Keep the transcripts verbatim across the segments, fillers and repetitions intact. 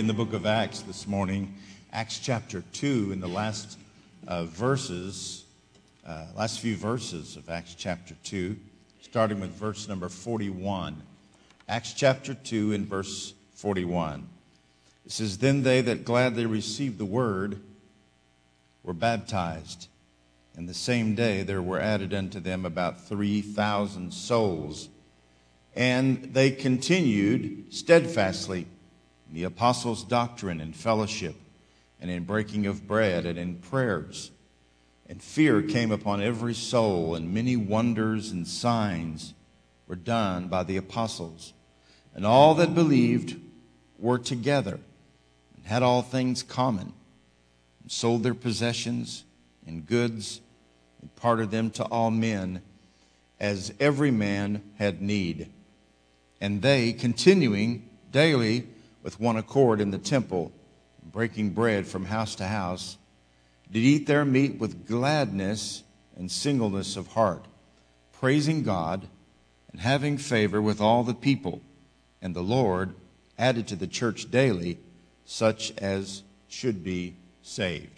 in the book of Acts this morning, Acts chapter two, in the last uh, verses, uh, last few verses of Acts chapter two, starting with verse number forty-one. Acts chapter two and verse forty-one. It says, "Then they that gladly received the word were baptized, and the same day there were added unto them about three thousand souls. And they continued steadfastly in the apostles' doctrine and fellowship, and in breaking of bread, and in prayers. And fear came upon every soul, and many wonders and signs were done by the apostles. And all that believed were together, and had all things common, and sold their possessions and goods, and parted them to all men, as every man had need. And they, continuing daily with one accord in the temple, breaking bread from house to house, did eat their meat with gladness and singleness of heart, praising God and having favor with all the people. And the Lord added to the church daily such as should be saved."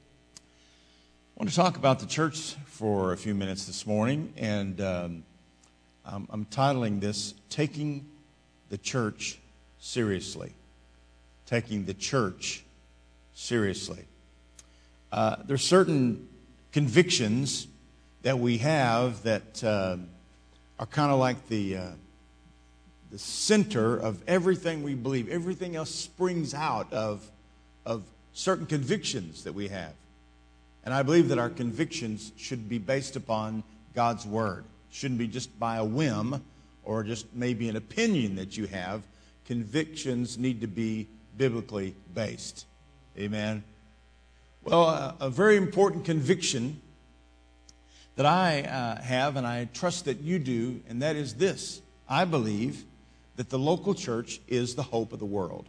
I want to talk about the church for a few minutes this morning, and um, I'm, I'm titling this, Taking the Church Seriously. Taking the church seriously. Uh, there's certain convictions that we have that uh, are kind of like the uh, the center of everything we believe. Everything else springs out of of certain convictions that we have. And I believe that our convictions should be based upon God's Word. Shouldn't be just by a whim or just maybe an opinion that you have. Convictions need to be biblically based. Amen. Well, a, a very important conviction that I uh, have, and I trust that you do, and that is this. I believe that the local church is the hope of the world.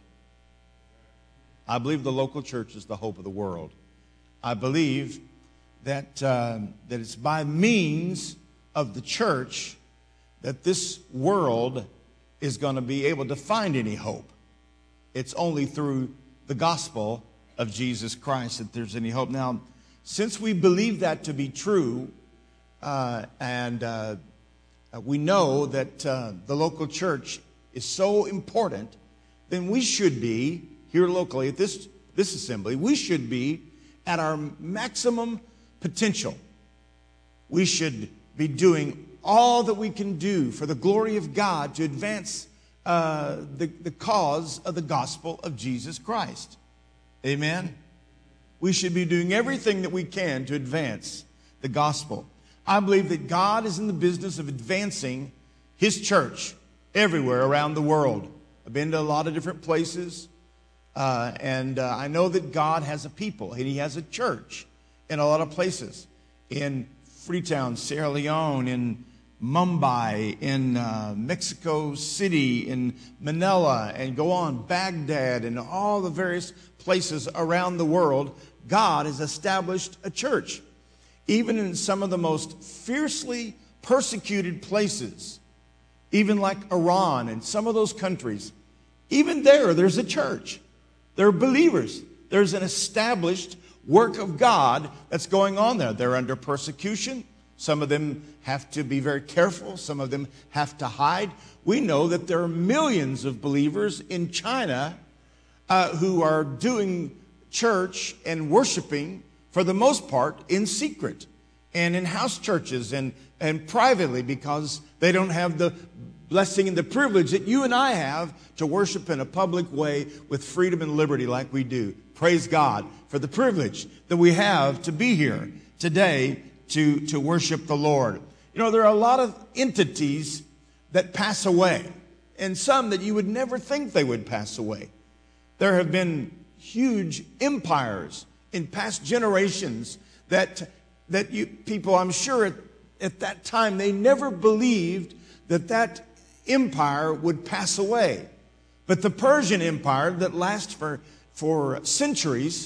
I believe the local church is the hope of the world. I believe that uh, that it's by means of the church that this world is going to be able to find any hope. It's only through the gospel of Jesus Christ that there's any hope. Now, since we believe that to be true, uh, and uh, we know that uh, the local church is so important, then we should be, here locally at this, this assembly, we should be at our maximum potential. We should be doing all that we can do for the glory of God to advance uh, the, the cause of the gospel of Jesus Christ. Amen? We should be doing everything that we can to advance the gospel. I believe that God is in the business of advancing His church everywhere around the world. I've been to a lot of different places, uh, and uh, I know that God has a people, and He has a church in a lot of places. In Freetown, Sierra Leone, in Mumbai, in uh, Mexico City, in Manila, and go on, Baghdad, and all the various places around the world, God has established a church. Even in some of the most fiercely persecuted places, even like Iran and some of those countries, even there, there's a church. There are believers. There's an established work of God that's going on there. They're under persecution. Some of them have to be very careful. Some of them have to hide. We know that there are millions of believers in China uh, who are doing church and worshiping, for the most part, in secret and in house churches and, and privately, because they don't have the blessing and the privilege that you and I have to worship in a public way with freedom and liberty like we do. Praise God for the privilege that we have to be here today to, to worship the Lord. You know, there are a lot of entities that pass away, and some that you would never think they would pass away. There have been huge empires in past generations that that you people, I'm sure at, at that time, they never believed that that empire would pass away. But the Persian Empire that lasts for, for centuries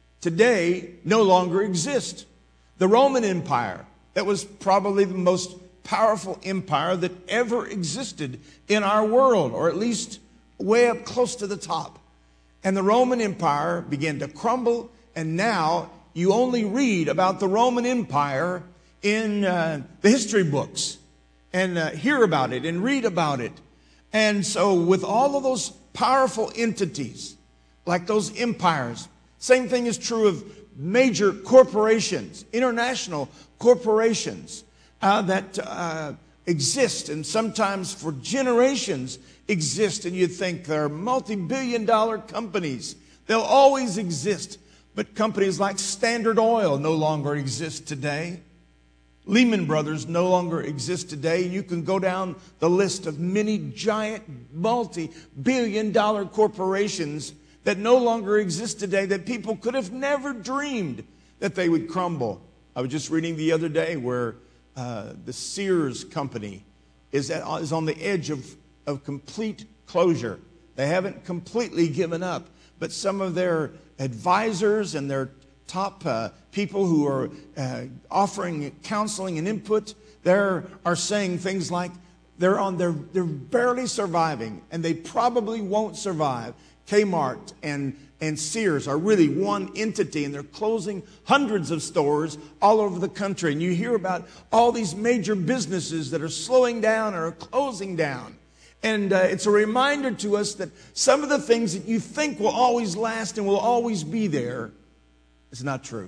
today no longer exists. The Roman Empire, that was probably the most powerful empire that ever existed in our world, or at least way up close to the top. And the Roman Empire began to crumble, and now you only read about the Roman Empire in uh, the history books and uh, hear about it and read about it. And so with all of those powerful entities, like those empires, same thing is true of major corporations, international corporations uh, that uh, exist and sometimes for generations exist, and you think they're multi-billion dollar companies. They'll always exist. But companies like Standard Oil no longer exist today. Lehman Brothers no longer exist today. You can go down the list of many giant multi-billion dollar corporations that no longer exist today, that people could have never dreamed that they would crumble. I was just reading the other day where uh, the Sears company is, at, is on the edge of, of complete closure. They haven't completely given up, but some of their advisors and their top uh, people who are uh, offering counseling and input there are saying things like they're on their, they're barely surviving, and they probably won't survive. Kmart and, and Sears are really one entity, and they're closing hundreds of stores all over the country. And you hear about all these major businesses that are slowing down or are closing down. And uh, it's a reminder to us that some of the things that you think will always last and will always be there is not true.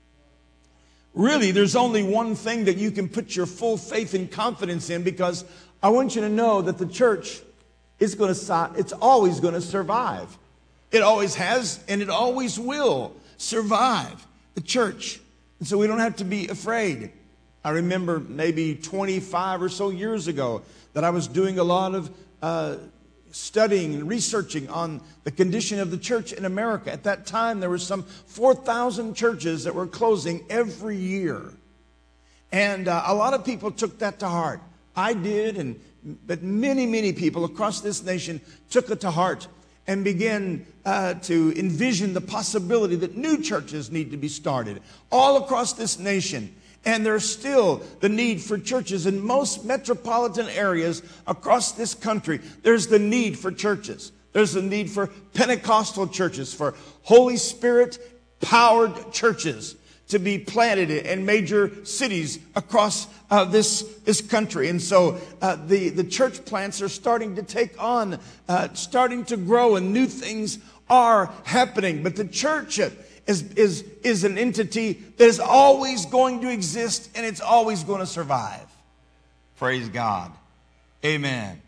Really, there's only one thing that you can put your full faith and confidence in, because I want you to know that the church is going to, it's always going to survive. It always has, and it always will survive, the church. And so we don't have to be afraid. I remember maybe twenty-five or so years ago that I was doing a lot of uh, studying and researching on the condition of the church in America. At that time, there were some four thousand churches that were closing every year. And uh, a lot of people took that to heart. I did, and but many, many people across this nation took it to heart and began uh, to envision the possibility that new churches need to be started all across this nation. And there's still the need for churches in most metropolitan areas across this country. There's the need for churches. There's the need for Pentecostal churches, for Holy Spirit-powered churches to be planted in major cities across uh, this, this country. And so uh, the, the church plants are starting to take on, uh, starting to grow, and new things are happening. But the church is, is, is an entity that is always going to exist, and it's always going to survive. Praise God. Amen.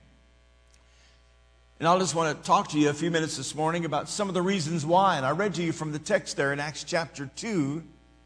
And I just want to talk to you a few minutes this morning about some of the reasons why. And I read to you from the text there in Acts chapter two.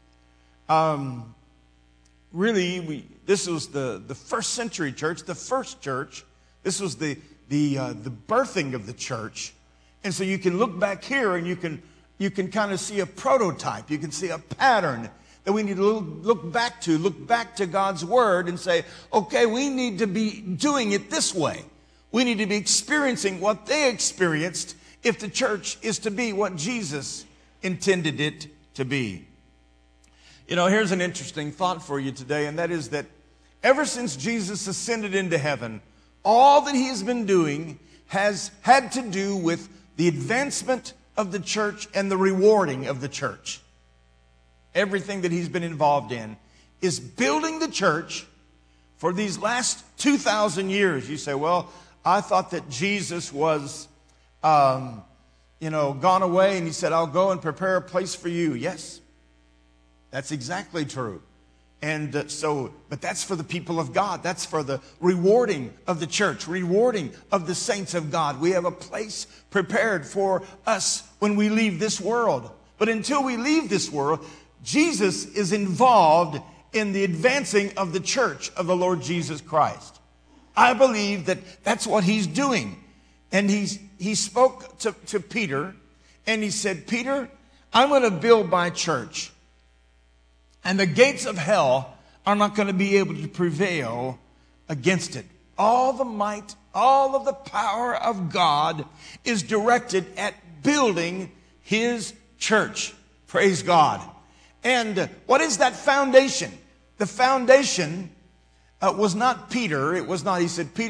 Um, really, we, this was the, the first century church, the first church. This was the, the, uh, the birthing of the church. And so you can look back here and you can, you can kind of see a prototype. You can see a pattern that we need to look, look back to, look back to God's word and say, okay, we need to be doing it this way. We need to be experiencing what they experienced if the church is to be what Jesus intended it to be. You know, here's an interesting thought for you today, and that is that ever since Jesus ascended into heaven, all that he has been doing has had to do with the advancement of the church and the rewarding of the church. Everything that he's been involved in is building the church for these last two thousand years. You say, well, I thought that Jesus was, um, you know, gone away, and he said, I'll go and prepare a place for you. Yes. That's exactly true. And uh, so, but that's for the people of God. That's for the rewarding of the church, rewarding of the saints of God. We have a place prepared for us when we leave this world. But until we leave this world, Jesus is involved in the advancing of the church of the Lord Jesus Christ. I believe that that's what he's doing. And he's, he spoke to, to Peter, and he said, Peter, I'm going to build my church. And the gates of hell are not going to be able to prevail against it. All the might, all of the power of God is directed at building his church. Praise God. And what is that foundation? The foundation uh, was not Peter. It was not, he said, Peter,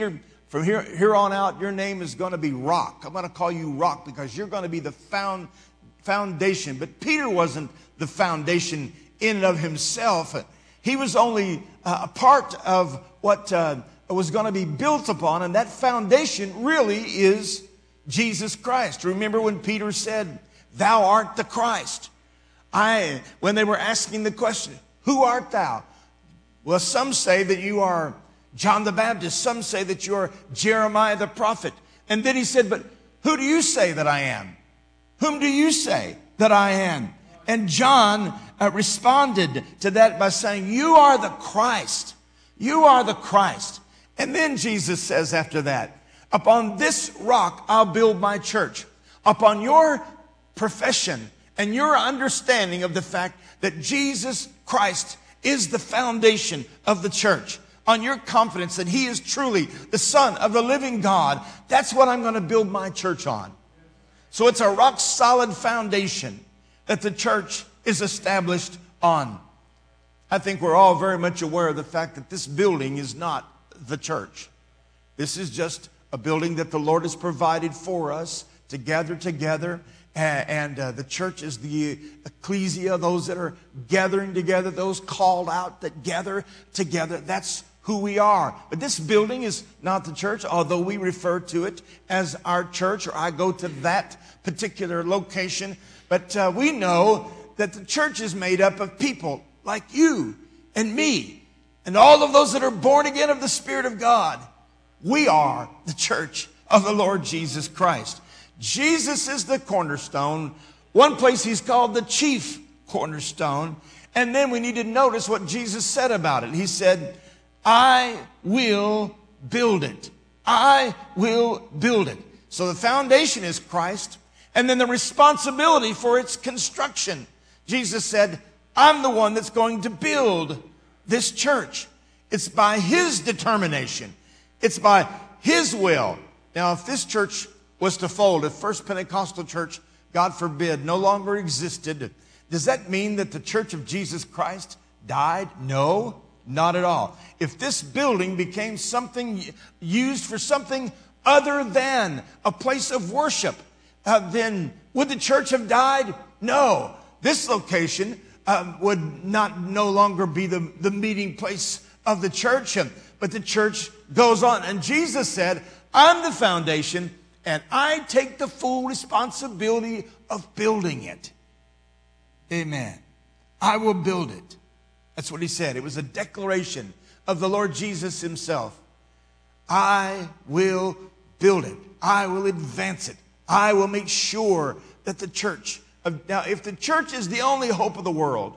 From here, here on out, your name is going to be Rock. I'm going to call you Rock because you're going to be the found, foundation. But Peter wasn't the foundation in and of himself. He was only uh, a part of what uh, was going to be built upon. And that foundation really is Jesus Christ. Remember when Peter said, "Thou art the Christ." I, when they were asking the question, "Who art thou?" Well, some say that you are John the Baptist. Some say that you are Jeremiah the prophet. And then he said, "But who do you say that I am? Whom do you say that I am?" And John uh, responded to that by saying, "You are the Christ. You are the Christ." And then Jesus says after that, "Upon this rock I'll build my church." Upon your profession and your understanding of the fact that Jesus Christ is the foundation of the church, on your confidence that He is truly the Son of the living God, that's what I'm going to build my church on. So it's a rock solid foundation that the church is established on. I think we're all very much aware of the fact that this building is not the church. This is just a building that the Lord has provided for us to gather together. And uh, the church is the ecclesia, those that are gathering together, those called out that gather together. That's who we are. But this building is not the church, although we refer to it as our church, or I go to that particular location. But uh, we know that the church is made up of people like you and me and all of those that are born again of the Spirit of God. We are the church of the Lord Jesus Christ. Jesus is the cornerstone. One place He's called the chief cornerstone. And then we need to notice what Jesus said about it. He said, "I will build it. I will build it." So the foundation is Christ. And then the responsibility for its construction. Jesus said, "I'm the one that's going to build this church." It's by His determination. It's by His will. Now, if this church was to fold, if First Pentecostal Church, God forbid, no longer existed, does that mean that the Church of Jesus Christ died? No, not at all. If this building became something used for something other than a place of worship, uh, then would the church have died? No. This location uh, would not no longer be the, the meeting place of the church, but the church goes on. And Jesus said, "I'm the foundation, and I take the full responsibility of building it." Amen. I will build it. That's what He said. It was a declaration of the Lord Jesus Himself. I will build it. I will advance it. I will make sure that the church... Of, now, if the church is the only hope of the world,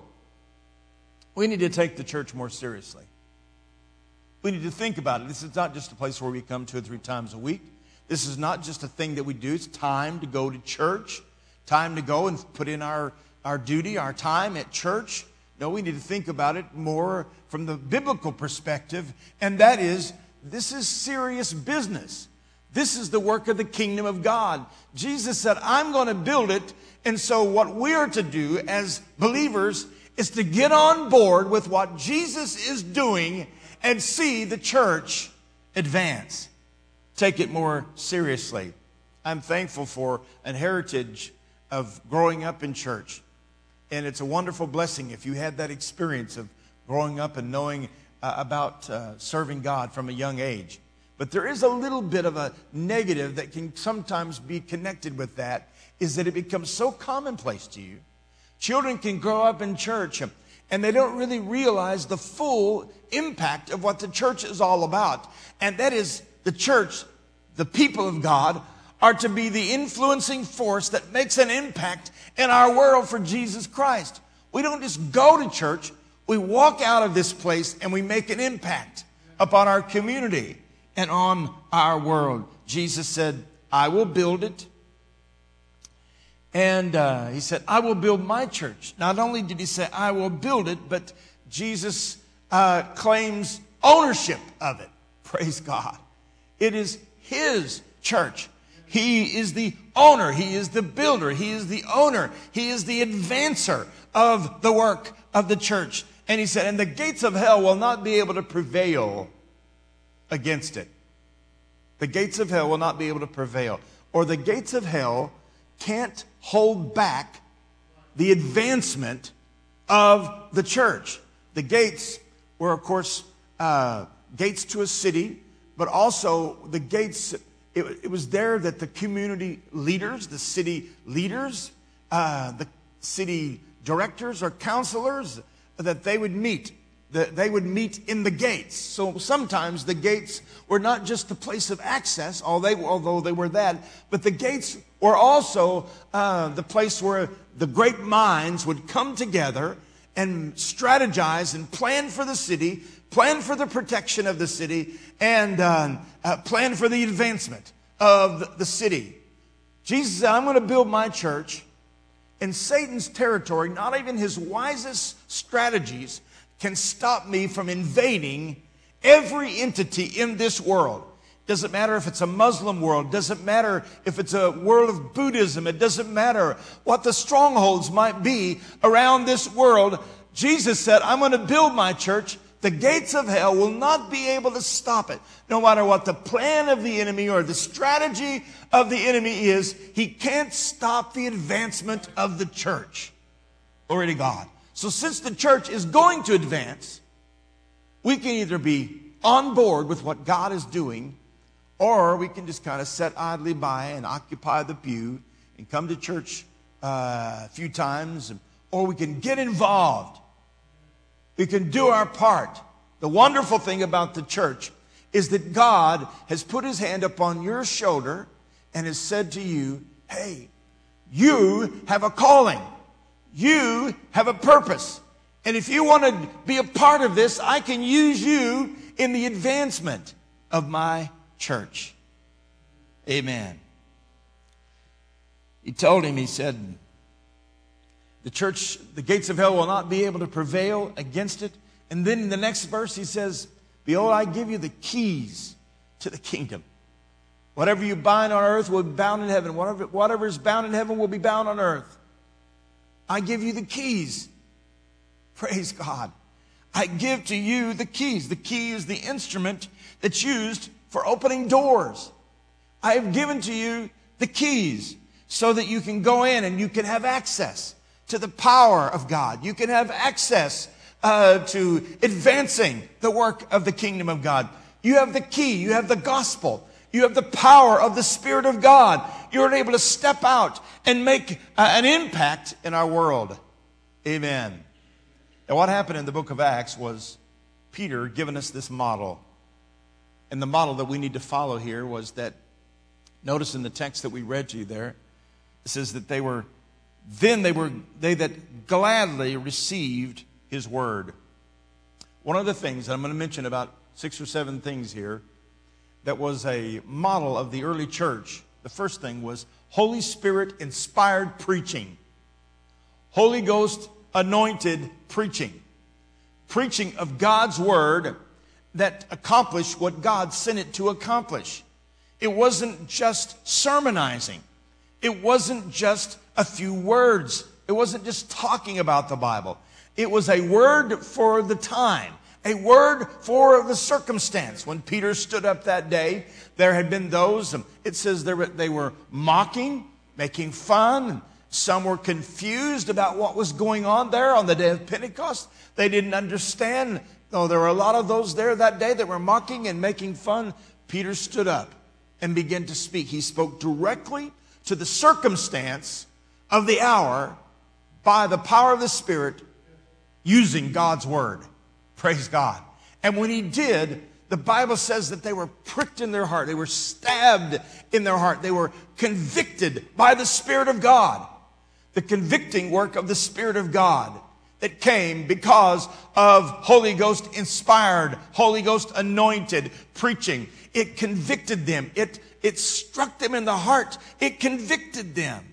we need to take the church more seriously. We need to think about it. This is not just a place where we come two or three times a week. This is not just a thing that we do. It's time to go to church, time to go and put in our, our duty, our time at church. No, we need to think about it more from the biblical perspective, and that is, this is serious business. This is the work of the kingdom of God. Jesus said, "I'm going to build it," and so what we are to do as believers is to get on board with what Jesus is doing and see the church advance. Take it more seriously. I'm thankful for a heritage of growing up in church. And it's a wonderful blessing if you had that experience of growing up and knowing uh, about uh, serving God from a young age. But there is a little bit of a negative that can sometimes be connected with that, is that it becomes so commonplace to you. Children can grow up in church and they don't really realize the full impact of what the church is all about. And that is, the church, the people of God, are to be the influencing force that makes an impact in our world for Jesus Christ. We don't just go to church. We walk out of this place and we make an impact upon our community and on our world. Jesus said, "I will build it." And uh, He said, "I will build my church." Not only did He say, "I will build it," but Jesus uh, claims ownership of it. Praise God. It is His church. He is the owner. He is the builder. He is the owner. He is the advancer of the work of the church. And He said, "And the gates of hell will not be able to prevail against it." The gates of hell will not be able to prevail. Or the gates of hell can't hold back the advancement of the church. The gates were, of course, uh, gates to a city, but also the gates, it, it was there that the community leaders, the city leaders, uh, the city directors or counselors, that they would meet. That they would meet in the gates. So sometimes the gates were not just the place of access, although they were that, but the gates were also uh, the place where the great minds would come together and strategize and plan for the city, plan for the protection of the city, and uh, uh, plan for the advancement of the city. Jesus said, I'm going to build my church in Satan's territory. Not even his wisest strategies can stop me from invading every entity in this world. Doesn't matter if it's a Muslim world. Doesn't matter if it's a world of Buddhism. It doesn't matter what the strongholds might be around this world. Jesus said, I'm going to build my church. The gates of hell will not be able to stop it. No matter what the plan of the enemy or the strategy of the enemy is, he can't stop the advancement of the church. Glory to God. So since the church is going to advance, we can either be on board with what God is doing, or we can just kind of sit idly by and occupy the pew and come to church uh, a few times, or we can get involved. We can do our part. The wonderful thing about the church is that God has put his hand upon your shoulder and has said to you, hey, you have a calling. You have a purpose. And if you want to be a part of this, I can use you in the advancement of my church. Amen. He told him, he said, the church, the gates of hell will not be able to prevail against it. And then in the next verse he says, behold, I give you the keys to the kingdom. Whatever you bind on earth will be bound in heaven. Whatever, whatever is bound in heaven will be bound on earth. I give you the keys. Praise God. I give to you the keys. The key is the instrument that's used for opening doors. I have given to you the keys so that you can go in and you can have access to the power of God. You can have access uh, to advancing the work of the kingdom of God. You have the key. You have the gospel. You have the power of the Spirit of God. You're able to step out and make uh, an impact in our world. Amen. And what happened in the book of Acts was Peter giving us this model. And the model that we need to follow here was that, notice in the text that we read to you there, it says that they were, then they were, they that gladly received his word. One of the things, and I'm going to mention about six or seven things here, that was a model of the early church. The first thing was Holy Spirit inspired preaching. Holy Ghost anointed preaching. Preaching of God's word that accomplished what God sent it to accomplish. It wasn't just sermonizing. It wasn't just a few words. It wasn't just talking about the Bible. It was a word for the time. A word for the circumstance. When Peter stood up that day, there had been those, it says they were, they were mocking, making fun. Some were confused about what was going on there on the day of Pentecost. They didn't understand. Though there were a lot of those there that day that were mocking and making fun. Peter stood up and began to speak. He spoke directly to the circumstance of the hour by the power of the Spirit using God's word. Praise God. And when he did, the Bible says that they were pricked in their heart. They were stabbed in their heart. They were convicted by the Spirit of God. The convicting work of the Spirit of God that came because of Holy Ghost inspired, Holy Ghost anointed preaching. It convicted them. It, it struck them in the heart. It convicted them.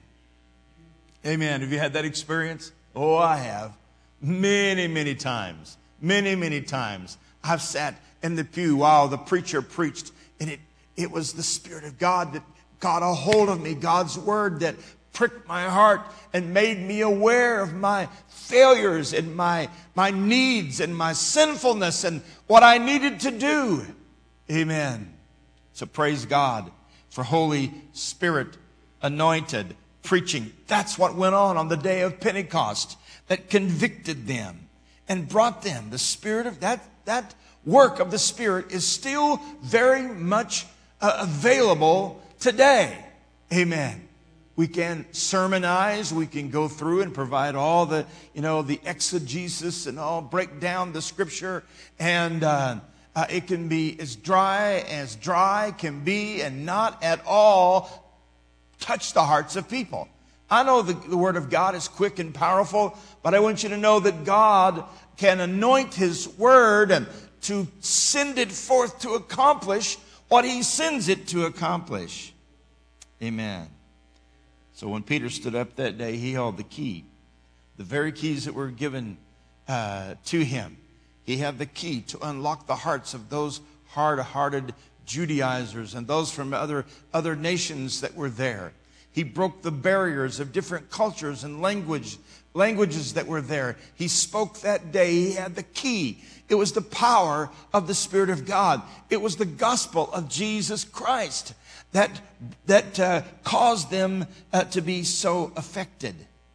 Amen. Have you had that experience? Oh, I have. Many, many times. Many, many times I've sat in the pew while the preacher preached, and it, it was the Spirit of God that got a hold of me, God's word that pricked my heart and made me aware of my failures and my, my needs and my sinfulness and what I needed to do. Amen. So praise God for Holy Spirit anointed preaching. That's what went on on the day of Pentecost that convicted them and brought them. The Spirit of that, that work of the Spirit is still very much uh, available today. Amen. We can sermonize, we can go through and provide all the, you know, the exegesis and all, break down the Scripture, and uh, uh, it can be as dry as dry can be and not at all touch the hearts of people. I know the, the Word of God is quick and powerful, but I want you to know that God can anoint His Word and to send it forth to accomplish what He sends it to accomplish. Amen. So when Peter stood up that day, he held the key, the very keys that were given uh, to him. He had the key to unlock the hearts of those hard-hearted Judaizers and those from other, other nations that were there. He broke the barriers of different cultures and language, languages that were there. He spoke that day. He had the key. It was the power of the Spirit of God. It was the gospel of Jesus Christ that, that uh, caused them uh, to be so affected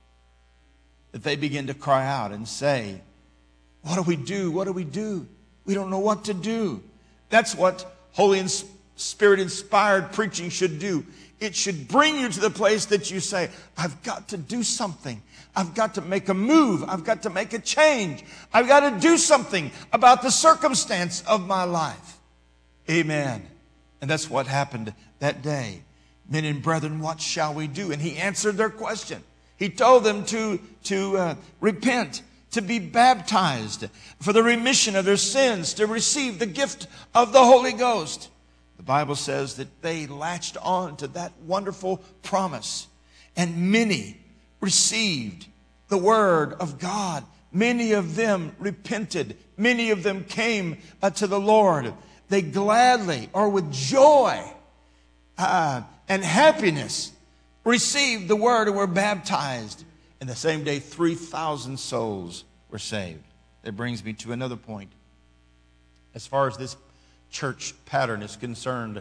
that they begin to cry out and say, what do we do? What do we do? We don't know what to do. That's what Holy Spirit-inspired preaching should do. It should bring you to the place that you say, I've got to do something. I've got to make a move. I've got to make a change. I've got to do something about the circumstance of my life. Amen. And that's what happened that day. Men and brethren, what shall we do? And he answered their question. He told them to, to uh, repent, to be baptized for the remission of their sins, to receive the gift of the Holy Ghost. The Bible says that they latched on to that wonderful promise. And many received the word of God. Many of them repented. Many of them came uh, to the Lord. They gladly or with joy uh, and happiness received the word and were baptized. And the same day, three thousand souls were saved. That brings me to another point. As far as this church pattern is concerned,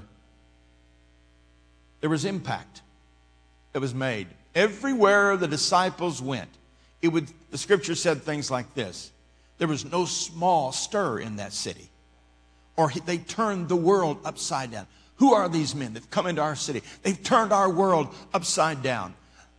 there was impact that was made. Everywhere the disciples went, it would, the scripture said things like this: there was no small stir in that city. Or they turned the world upside down. Who are these men that come into our city? They've turned our world upside down.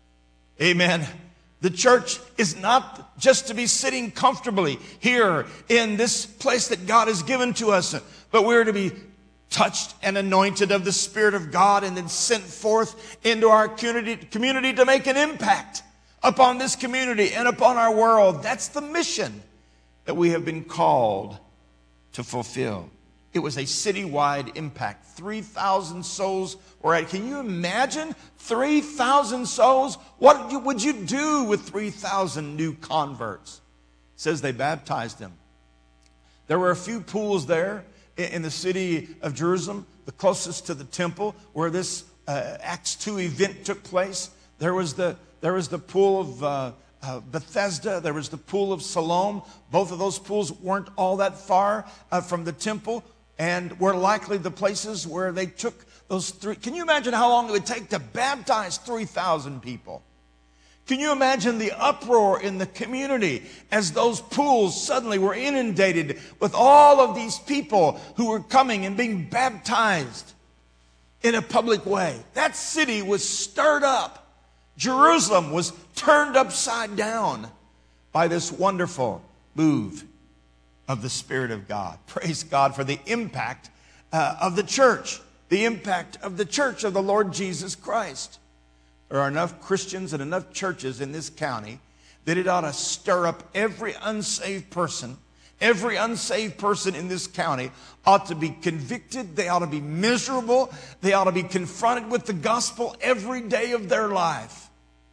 Amen. The church is not just to be sitting comfortably here in this place that God has given to us, but we're to be touched and anointed of the Spirit of God and then sent forth into our community, community to make an impact upon this community and upon our world. That's the mission that we have been called to fulfill. It was a citywide impact. three thousand souls were at. Can you imagine three thousand souls? What would you do with three thousand new converts? It says they baptized them. There were a few pools there in the city of Jerusalem, the closest to the temple, where this uh, Acts two event took place. There was the, there was the pool of uh, uh, Bethesda. There was the pool of Siloam. Both of those pools weren't all that far uh, from the temple, and were likely the places where they took those three. Can you imagine how long it would take to baptize three thousand people? Can you imagine the uproar in the community as those pools suddenly were inundated with all of these people who were coming and being baptized in a public way? That city was stirred up. Jerusalem was turned upside down by this wonderful move of the Spirit of God. Praise God for the impact uh, of the church, the impact of the church of the Lord Jesus Christ. There are enough Christians and enough churches in this county that it ought to stir up every unsaved person. Every unsaved person in this county ought to be convicted. They ought to be miserable. They ought to be confronted with the gospel every day of their life.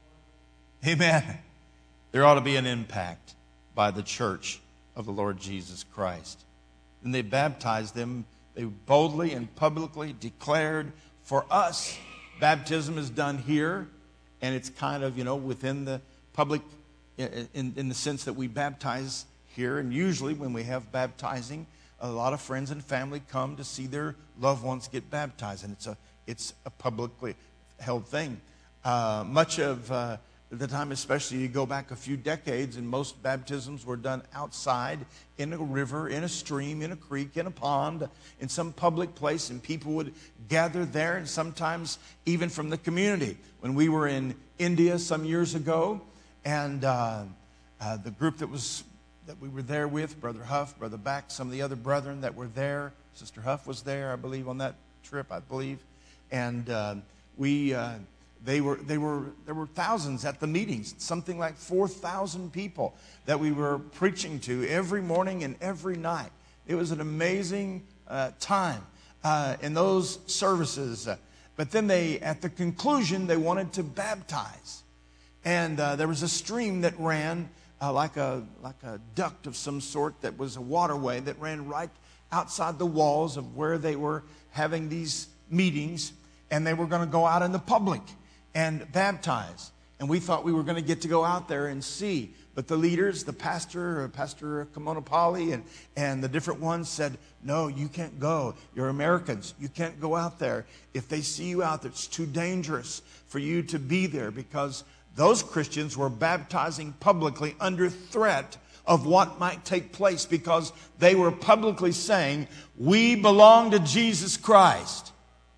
Amen. There ought to be an impact by the church of the Lord Jesus Christ. And they baptized them. They boldly and publicly declared, for us, baptism is done here, and it's kind of, you know, within the public, in, in the sense that we baptize here. And usually when we have baptizing, a lot of friends and family come to see their loved ones get baptized, and it's a it's a publicly held thing. Uh, much of uh, the time, especially you go back a few decades, and most baptisms were done outside in a river, in a stream, in a creek, in a pond, in some public place, and people would gather there, and sometimes even from the community. When we were in India some years ago, and uh, uh, the group that was that we were there with, Brother Huff, Brother Back, some of the other brethren that were there, Sister Huff was there, I believe, on that trip, I believe, and uh, we. Uh, They were, they were, there were thousands at the meetings, something like four thousand people that we were preaching to every morning and every night. It was an amazing uh, time uh, in those services. Uh, but then they, at the conclusion, they wanted to baptize. And uh, there was a stream that ran uh, like a, like a duct of some sort that was a waterway that ran right outside the walls of where they were having these meetings. And they were going to go out in the public and baptize. And we thought we were going to get to go out there and see. But the leaders, the pastor, Pastor Kamonapali, and, and the different ones said, no, you can't go. You're Americans. You can't go out there. If they see you out there, it's too dangerous for you to be there, because those Christians were baptizing publicly under threat of what might take place, because they were publicly saying, we belong to Jesus Christ.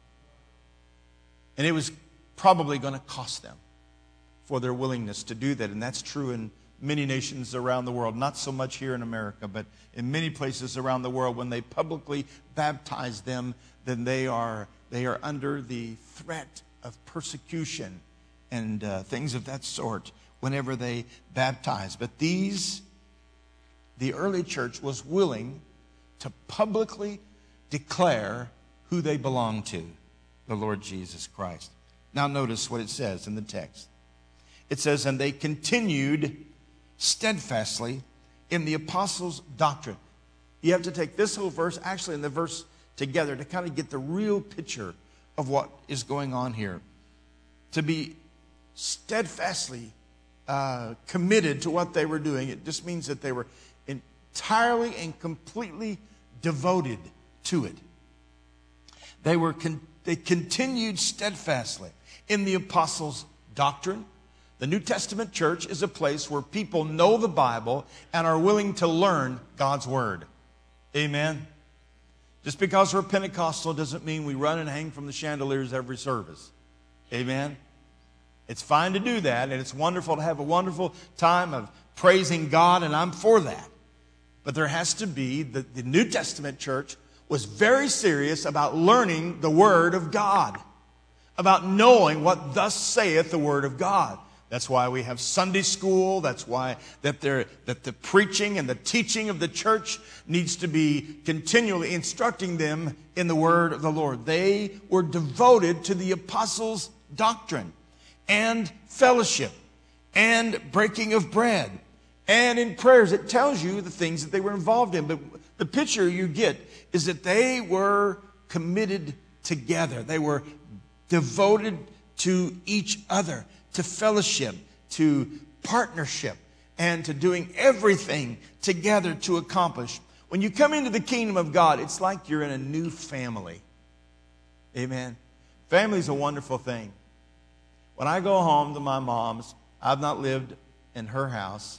And it was probably going to cost them for their willingness to do that. And that's true in many nations around the world. Not so much here in America, but in many places around the world. When they publicly baptize them, then they are they are under the threat of persecution and uh, things of that sort whenever they baptize. But these, the early church was willing to publicly declare who they belong to, the Lord Jesus Christ. Now notice what it says in the text. It says, and they continued steadfastly in the apostles' doctrine. You have to take this whole verse, actually, and the verse together to kind of get the real picture of what is going on here. To be steadfastly uh, committed to what they were doing, it just means that they were entirely and completely devoted to it. They were con- they continued steadfastly in the apostles' doctrine. The New Testament church is a place where people know the Bible and are willing to learn God's Word. Amen? Just because we're Pentecostal doesn't mean we run and hang from the chandeliers every service. Amen? It's fine to do that, and it's wonderful to have a wonderful time of praising God, and I'm for that. But there has to be, the, the New Testament church was very serious about learning the Word of God, about knowing what thus saith the Word of God. That's why we have Sunday school. That's why that, there, that the preaching and the teaching of the church needs to be continually instructing them in the Word of the Lord. They were devoted to the apostles' doctrine and fellowship and breaking of bread and in prayers. It tells you the things that they were involved in. But the picture you get is that they were committed together. They were devoted to each other, to fellowship, to partnership, and to doing everything together to accomplish. When you come into the kingdom of God, it's like you're in a new family. Amen. Family is a wonderful thing. When I go home to my mom's, I've not lived in her house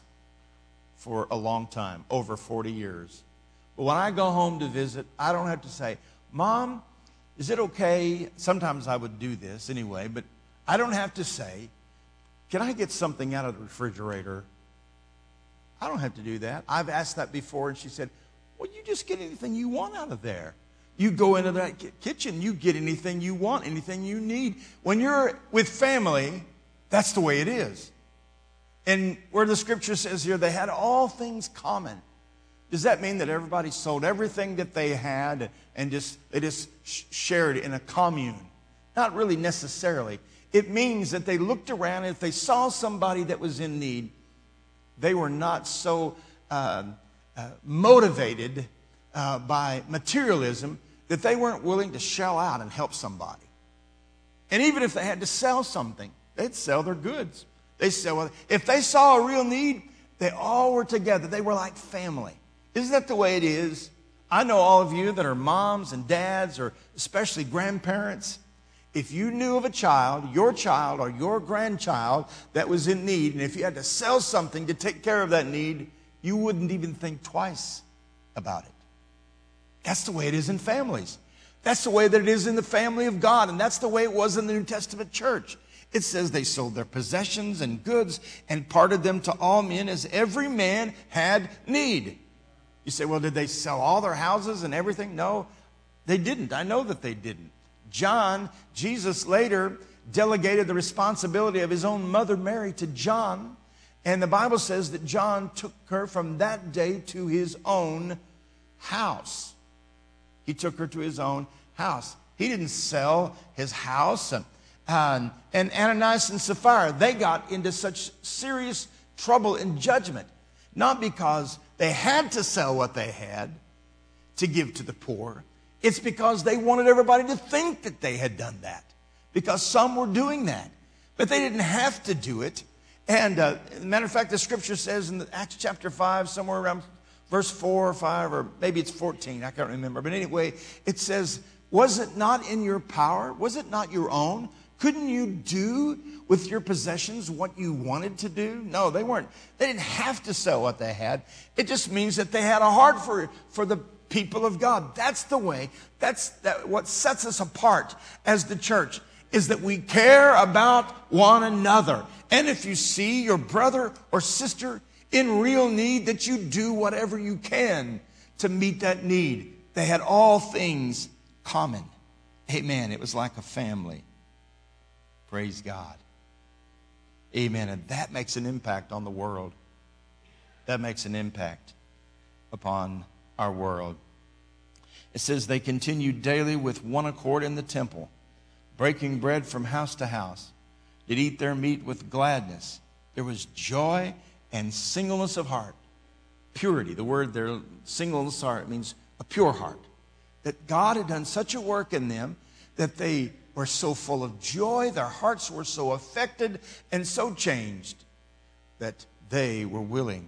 for a long time, over forty years. But when I go home to visit, I don't have to say, Mom, is it okay? Sometimes I would do this anyway, but I don't have to say, can I get something out of the refrigerator? I don't have to do that. I've asked that before, and she said, well, you just get anything you want out of there. You go into that kitchen, you get anything you want, anything you need. When you're with family, that's the way it is. And where the scripture says here, they had all things common. Does that mean that everybody sold everything that they had and just they just shared in a commune? Not really necessarily. It means that they looked around, and if they saw somebody that was in need, they were not so uh, uh, motivated uh, by materialism that they weren't willing to shell out and help somebody. And even if they had to sell something, they'd sell their goods. They sell. If they saw a real need, they all were together. They were like family. Isn't that the way it is? I know all of you that are moms and dads, or especially grandparents. If you knew of a child, your child or your grandchild, that was in need, and if you had to sell something to take care of that need, you wouldn't even think twice about it. That's the way it is in families. That's the way that it is in the family of God, and that's the way it was in the New Testament church. It says they sold their possessions and goods and parted them to all men as every man had need. You say, well, did they sell all their houses and everything? No, they didn't. I know that they didn't. John, Jesus later delegated the responsibility of his own mother Mary to John. And the Bible says that John took her from that day to his own house. He took her to his own house. He didn't sell his house. And, uh, and Ananias and Sapphira, they got into such serious trouble and judgment, not because they had to sell what they had to give to the poor. It's because they wanted everybody to think that they had done that, because some were doing that. But they didn't have to do it. And uh, as a matter of fact, the scripture says in Acts chapter five, somewhere around verse four or five, or maybe it's fourteen, I can't remember. But anyway, it says, was it not in your power? Was it not your own? Couldn't you do with your possessions what you wanted to do? No, they weren't. They didn't have to sell what they had. It just means that they had a heart for, for the people of God. That's the way. That's that, what sets us apart as the church, is that we care about one another. And if you see your brother or sister in real need, that you do whatever you can to meet that need. They had all things common. Amen. It was like a family. Praise God. Amen. And that makes an impact on the world. That makes an impact upon our world. It says they continued daily with one accord in the temple, breaking bread from house to house, did eat their meat with gladness. There was joy and singleness of heart. Purity, the word there, singleness of heart, means a pure heart. That God had done such a work in them that they were so full of joy, their hearts were so affected and so changed that they were willing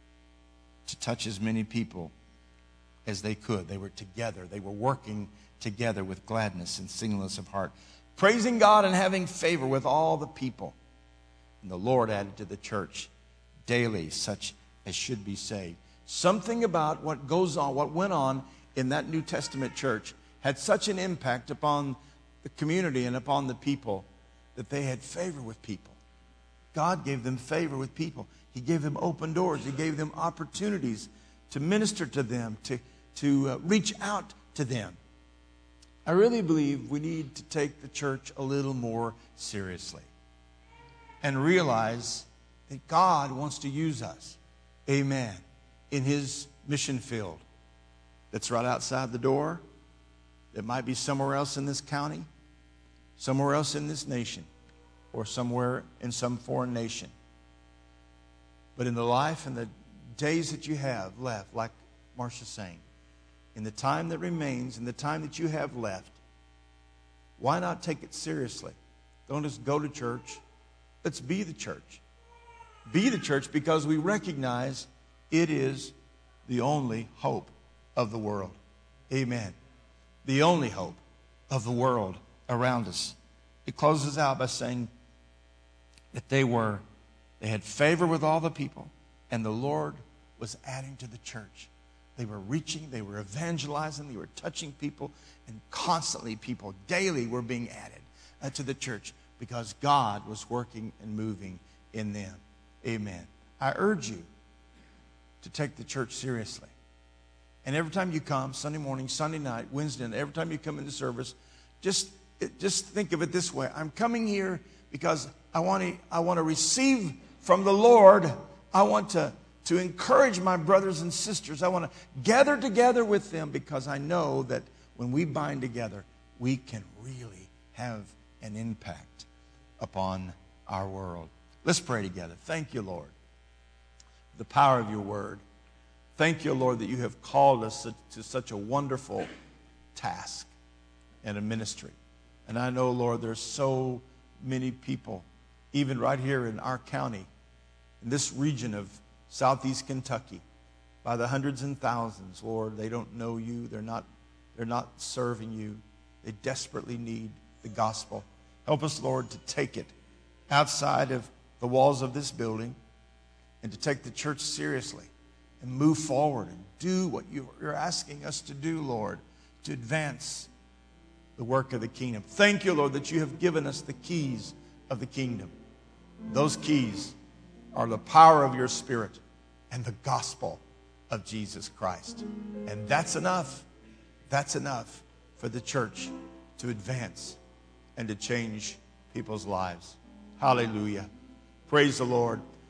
to touch as many people as they could. They were together. They were working together with gladness and singleness of heart, praising God and having favor with all the people. And the Lord added to the church daily such as should be saved. Something about what goes on, what went on in that New Testament church had such an impact upon the community and upon the people that they had favor with people. God gave them favor with people. He gave them open doors. He gave them opportunities to minister to them, to, to uh, reach out to them. I really believe we need to take the church a little more seriously and realize that God wants to use us, amen, in His mission field that's right outside the door, that might be somewhere else in this county, somewhere else in this nation, or somewhere in some foreign nation. But in the life and the days that you have left, like Marcia's saying, in the time that remains, in the time that you have left, why not take it seriously? Don't just go to church. Let's be the church. Be the church because we recognize it is the only hope of the world. Amen. The only hope of the world around us. It closes out by saying that they were, they had favor with all the people, and the Lord was adding to the church. They were reaching, they were evangelizing, they were touching people, and constantly people daily were being added uh, to the church because God was working and moving in them. Amen. I urge you to take the church seriously. And every time you come, Sunday morning, Sunday night, Wednesday night, every time you come into service, just, just think of it this way. I'm coming here because I want to, I want to receive from the Lord. I want to, to encourage my brothers and sisters. I want to gather together with them because I know that when we bind together, we can really have an impact upon our world. Let's pray together. Thank you, Lord, for the power of your word. Thank you, Lord, that you have called us to such a wonderful task and a ministry. And I know, Lord, there's so many people, even right here in our county, in this region of southeast Kentucky, by the hundreds and thousands, Lord. They don't know you. They're not, they're not serving you. They desperately need the gospel. Help us, Lord, to take it outside of the walls of this building and to take the church seriously and move forward and do what you're asking us to do, Lord, to advance the work of the kingdom. Thank you, Lord, that you have given us the keys of the kingdom. Those keys are the power of your Spirit and the gospel of Jesus Christ. And that's enough. That's enough for the church to advance and to change people's lives. Hallelujah. Praise the Lord.